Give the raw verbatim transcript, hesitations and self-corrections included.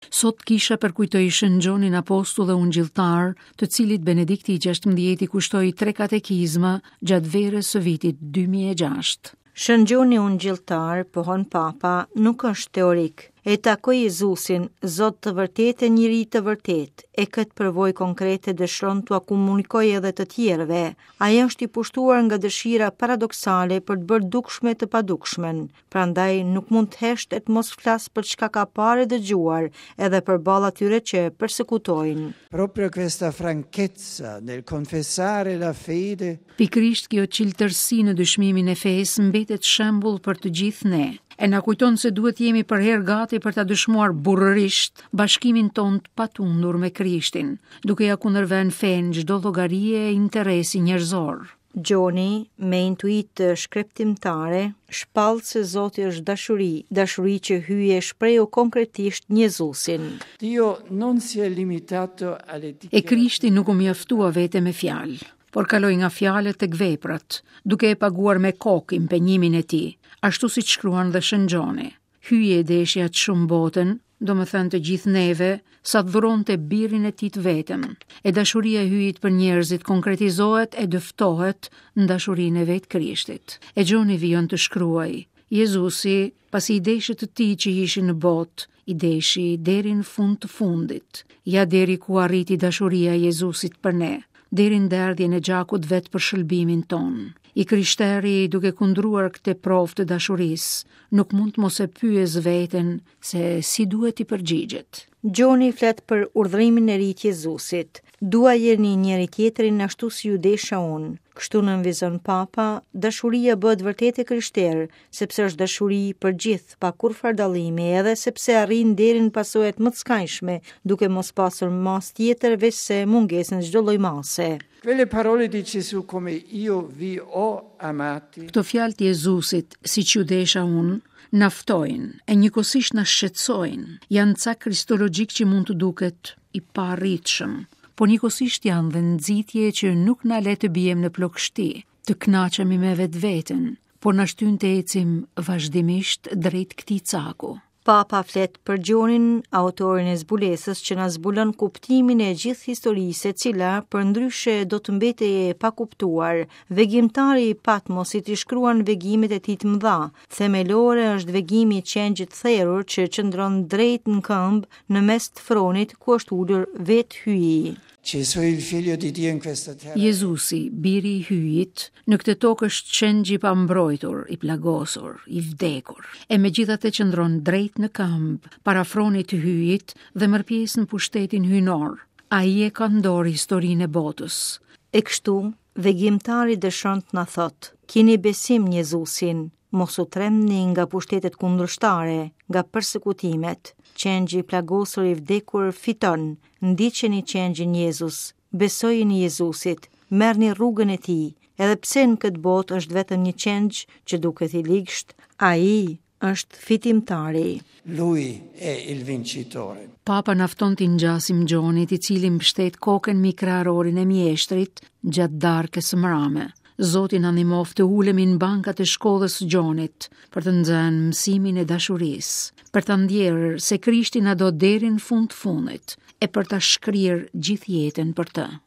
Sot kisha përkujtoj Shën Gjonin apostull dhe ungjilltar, të cilit Benedikti i gjashtëmbëdhjetë kushtoi tre katekizma gjatë verës së vitit dy mijë e gjashtë. Shën Gjoni ungjilltar, pohon Papa, nuk është teorik. E takoi Jezusin, Zot të vërtet e njeri të vërtet, e këtë përvojë konkrete dëshiron t'ua komunikojë edhe të tjerëve. Ai është i pushtuar nga dëshira paradoksale për të bërë dukshme të padukshmen. Prandaj nuk mund të hesht e të mos flas për çka ka parë dëgjuar, edhe përballë atyre që persekutojnë. Proprio questa franchezza nel confessare la fede. Pikrisht kjo qiltërsi në dëshmimin e fesë mbetet shembull për të gjithë ne. E na kujton se duhet jemi për herë gati për ta dëshmuar burrërisht bashkimin ton të patundur me Krishtin, duke ja kundërvënë fen çdo llogarie e interesi njerëzor. Gjoni, me intuitë shkreptimtare, shpall se Zoti është dashuri, dashuri që hyje shprehu konkretisht në Jezusin. Dio non si è limitato alle E Krishti nuk u mjaftua vete me fjalë, por kaloi nga fjalët tek veprat, duke e paguar me kokë impenjimin e tij, ashtu siç shkruan dhe Shën Gjoni. Hyje deshja të shumë botën, do më thënë të gjithë neve, sa të dhuronte birin e tij të vetëm. E dashuria e hyjit për njerëzit konkretizohet e dëftohet në dashurinë e vetë Krishtit. E Gjoni vijon të shkruaj: Jezusi, pasi i deshit të tij që ishin në botë, i deshi deri në fund të fundit, ja deri ku arriti dashuria e Jezusit për ne, deri në derdhjen e gjakut vet për shëlbimin ton. I krishteri, duke kundruar këtë provë të dashurisë, nuk mund të mos e pyes veten se si duhet i përgjigjet. Gjoni flet për urdhërimin e ri të Jezusit. Dua jeni njëri tjetrin ashtu si ju desha unë. Kështu nënvizon Papa, dashuria bëhet vërtet e krishterë, sepse është dashuri për gjithë, pa kurfar dallimi, edhe sepse arrin deri në pasojat më të skajshme, duke mos pasur mas tjetër veç se mungesën çdo lloj mase. Quelle parole di Gesù come io vi ho amati. Këto fjalë të Jezusit, siç ju desha unë, naftojnë e njëkohësisht na shqetësojnë. Janë ca kristologjik që mund të duket i paarritshëm, por njëkohësisht janë dhe nxitje që nuk na le të bijem në plogështi, të kënaqemi me vetveten, por na shtyn të ecim vazhdimisht drejt këtij caku. Papa flet për Gjonin, autorin e zbulesës, që na zbulon kuptimin e gjithë historisë, e cila përndryshe do të mbetej e pakuptuar. Vegimtari i Patmosit i shkruan vegimet e tij të mëdha. Themelore është vegimi i qengjit therrur që qëndron drejt në këmbë në mes të fronit ku është ulur vetë hyi. Gesù il figlio di Dio in questa terra. Jezusi, biri i hyjit, në këtë tokë është qengj i pambrojtur, i plagosur, i vdekur, e megjithatë qëndron drejt në këmbë, para fronit të hyjit dhe merr pjesë në pushtetin hyjnor. Ai e ka ndorë historinë e botës. E kështu, vegimtari dëshon të na thotë: keni besim në Jezusin, mos u tremni nga pushtetet kundërshtare, nga persekutimet. Qengji i plagosur i vdekur fiton. Ndiqeni qengjin Jezus, besojeni Jezusit, merrni rrugën e tij. Edhe pse në këtë botë është vetëm një qengj që duket i ligsht, ai është fitimtari. Lui è il vincitore. Papa nafton t'i ngjasim Gjonit, i cili mbështet kokën mbi kraharorin e mjeshtrit gjatë darkës së mrame. Zoti na ndihmoft të ulemi në bankat e shkollës së Gjonit për të nxënë mësimin e dashurisë, për ta ndjerë se Krishti na do deri në fund të fundit e për ta shkrirë gjithë jetën për të.